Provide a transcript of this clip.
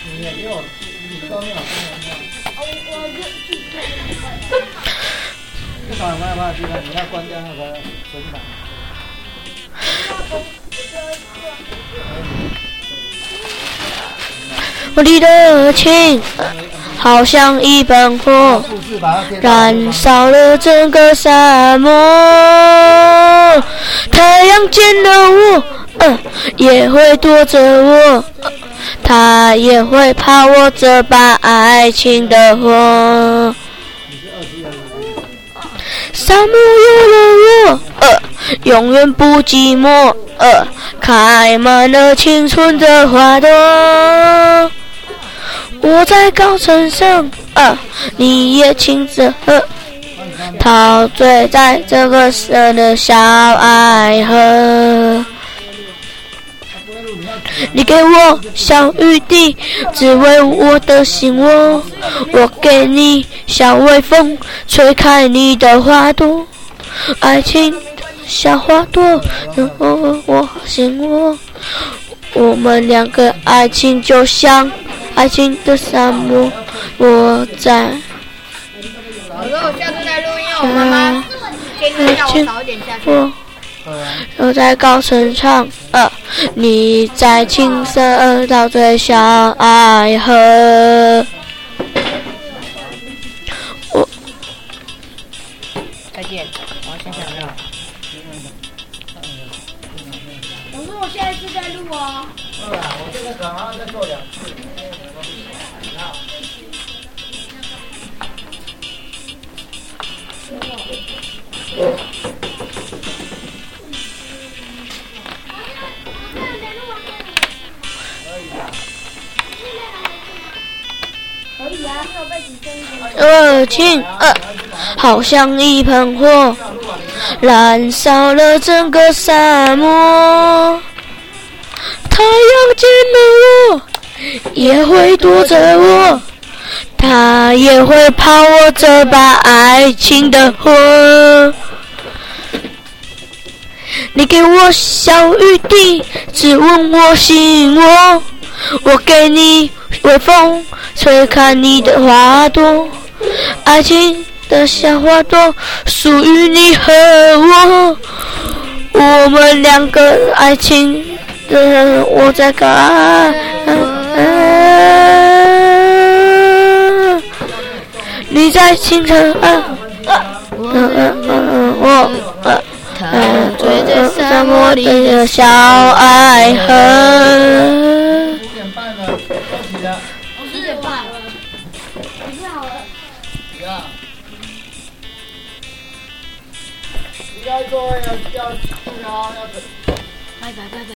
你也没有，你都没有这场没有办法去看，你要关掉那个存档。 我的热情好像一盆火，燃烧了整个沙漠。太阳见了我，也会躲着我，他也会怕我这把爱情的火。沙漠有了我，永远不寂寞，开满了青春的花朵。我在高城上，你也亲着陶醉在这个深的小爱河。你给我小雨滴，只为我的心窝。我给你小微风，吹开你的花朵。爱情的小花朵，我心窝。我们两个爱情就像爱情的沙漠，我在。 我说我下次再录音，我妈妈今天叫我早一点下去。 我在高声唱，你在青色到最小爱河。 再见，我先想要。 我说我下一次再录哦。 我这个可能要再做2次。 热情好像一盆火，燃烧了整个沙漠。太阳见了我，也会躲着我，他也会怕我这把爱情的火。你给我小雨滴，只问我心窝。我给你微风，吹开你的花朵。爱情的小花朵属于你和我，我们两个爱情的我在干。你在清晨，追着沙漠里的小爱河。 5点半了，休息了。 我10点半。你好了。 要做要等。 拜拜拜拜。